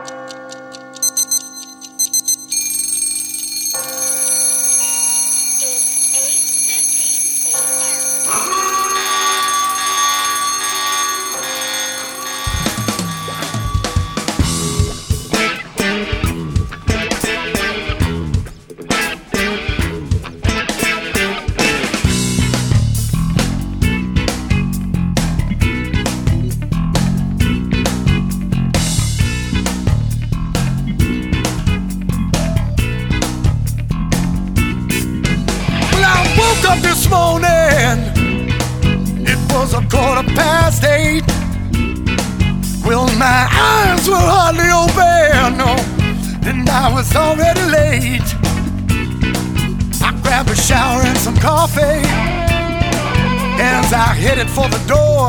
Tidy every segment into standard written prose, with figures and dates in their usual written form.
This morning, it was 8:15. Well, my eyes were hardly open, and I was already late. I grabbed a shower and some coffee as I headed for the door.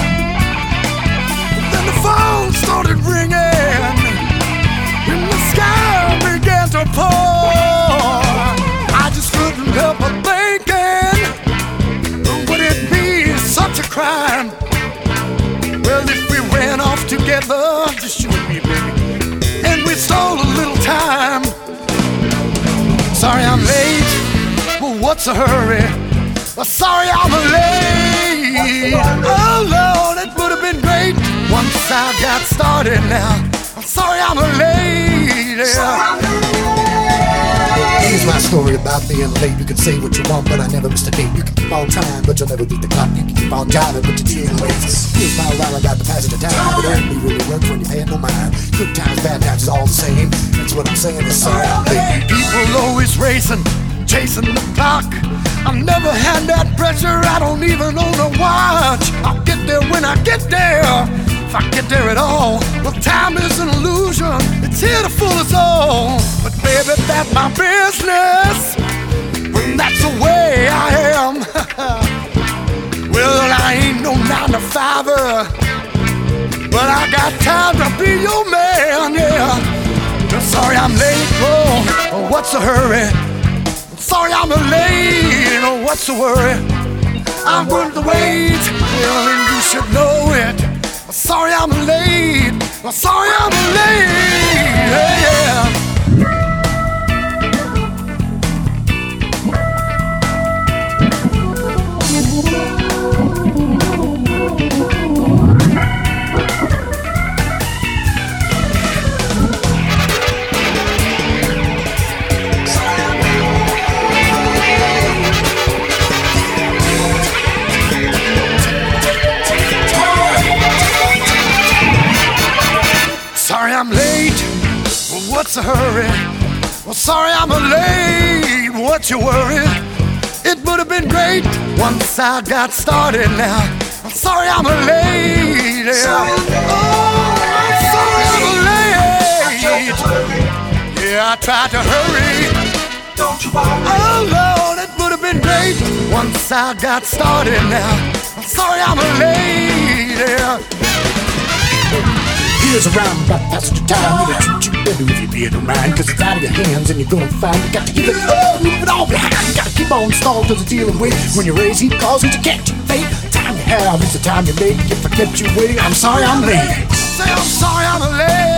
Then the phone started ringing, and the sky began to pour. I just couldn't help but thinking, would it be such a crime? Well, if we ran off together, just you and me, baby, and we stole a little time. Sorry I'm late, well, what's a hurry? Sorry I'm late. Oh Lord, it would have been great once I got started now. I'm sorry I'm late. Here's my story about being late. You can say what you want, but I never missed a date. You can keep on trying, but you'll never beat the clock. You can keep on driving, but you're dealing with. Here's my rhyme about the passage of time. But it only really works when you pay no mind. Good times, bad times is all the same. That's what I'm saying, is sorry I'm late. People always racing, chasing the clock. I've never had that pressure, I don't even own a watch. I'll get there when I get there, if I get there at all. Well, time is an illusion, it's here to fool us all. But baby, that's my business, when that's the way I am. Well, I ain't no 9-to-5er, but I got time to be your man, yeah. Sorry I'm late, oh, what's the hurry? Sorry I'm late, oh, what's the worry? I'm worth the wait, well, and you should know it. Sorry I'm late, sorry I'm late, yeah. Sorry I'm late, well, what's the hurry? Well, sorry I'm late, what's your worry? It would have been great once I got started now. I'm sorry I'm late, yeah. Oh, I'm sorry I'm late. Yeah, I tried to hurry. Don't you worry. Oh Lord, it would have been great once I got started now. I'm sorry I'm late, yeah. Here's a roundabout passage of time. It'll treat you better if you pay it mind. Cause it's out of your hands and you're gonna find you got to give it all, leave it all behind. You gotta keep on stalling cause it's dealing with. When you raise heat causes you can't keep fate. Time you have is the time you make. If I kept you waiting, I'm sorry I'm late. Say I'm sorry I'm late.